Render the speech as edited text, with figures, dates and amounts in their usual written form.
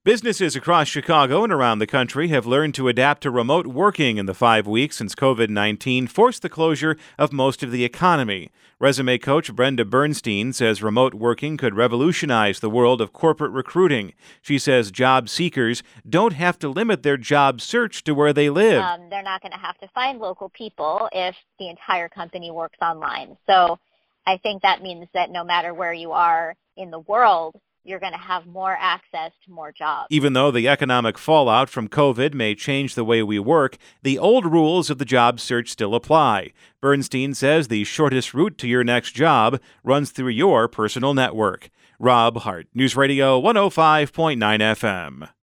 Businesses across Chicago and around the country have learned to adapt to remote working in the 5 weeks since COVID-19 forced the closure of most of the economy. Resume coach Brenda Bernstein says remote working could revolutionize the world of corporate recruiting. She says job seekers don't have to limit their job search to where they live. They're not going to have to find local people if the entire company works online. So I think that means that no matter where you are in the world, you're going to have more access to more jobs. Even though the economic fallout from COVID may change the way we work, the old rules of the job search still apply. Bernstein says the shortest route to your next job runs through your personal network. Rob Hart, News Radio 105.9 FM.